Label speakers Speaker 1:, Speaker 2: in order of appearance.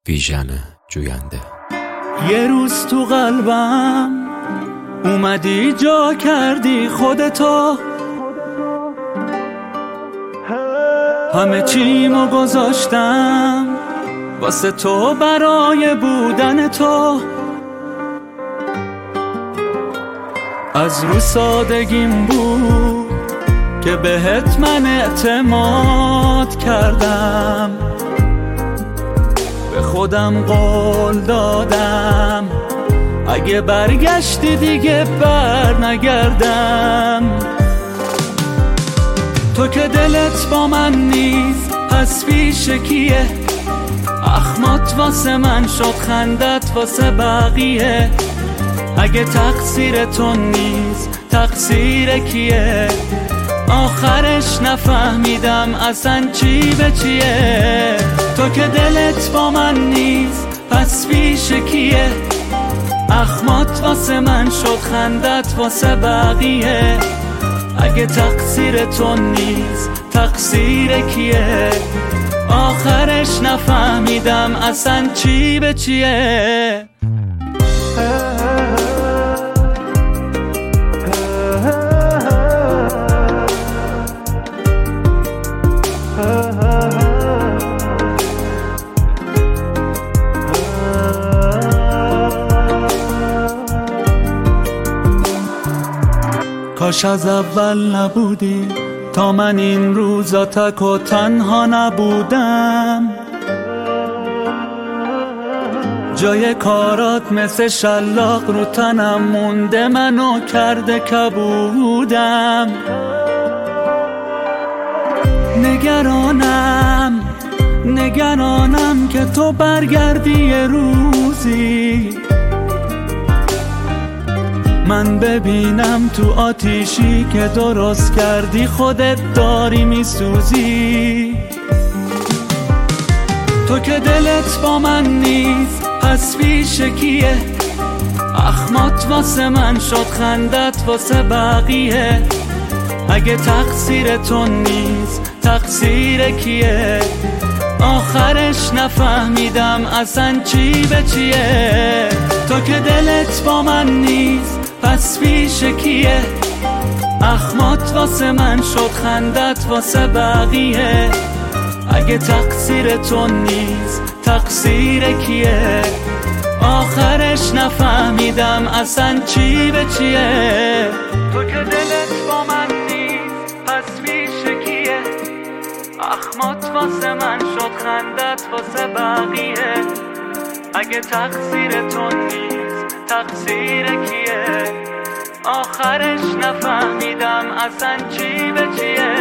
Speaker 1: ویژن جوینده.
Speaker 2: یه روز تو قلبم اومدی جا کردی خودتو، همه چیمو گذاشتم واسه تو، برای بودن تو. از رو سادگیم بود که بهت من اعتماد کردم، به خودم قول دادم اگه برگشتی دیگه بر نگردم. تو که دلت با من نیست پس پیش کیه؟ اخمات واسه من شد خندت واسه بقیه. اگه تقصیر تو نیست تقصیر کیه؟ آخرش نفهمیدم اصلا چی به چیه. تو که دلت با من نیست پس پیش کیه؟ اخمات واسه من شد خندت واسه بقیه. اگه تقصیر تو نیست تقصیر کیه؟ آخرش نفهمیدم اصلا چی به چیه. کاش از اول نبودی تا من این روزا تک و تنها نبودم. جای کارات مثل شلاق رو تنم مونده، منو کرده کبودم. نگرانم که تو برگردی یه روزی، من ببینم تو آتیشی که درست کردی خودت داری میسوزی. تو که دلت با من نیست پس پیش کیه؟ اخمات واسه من شد خندت واسه بقیه. اگه تقصیر تو نیست تقصیر کیه؟ آخرش نفهمیدم اصلا چی به چیه. تو که دلت با من نیست پس پیش کیه؟ اخمات واسه من شد خندت واسه بقیه. اگه تقصیر تو نیست تقصیر کیه؟ آخرش نفهمیدم اصلا چی به چیه. تو که دلت با من نیست پس پیش کیه؟ اخمات واسه من شد خندت واسه بقیه. اگه تقصیر تو نیست تقصیر کیه؟ آخرش نفهمیدم اصلا چی به چیه.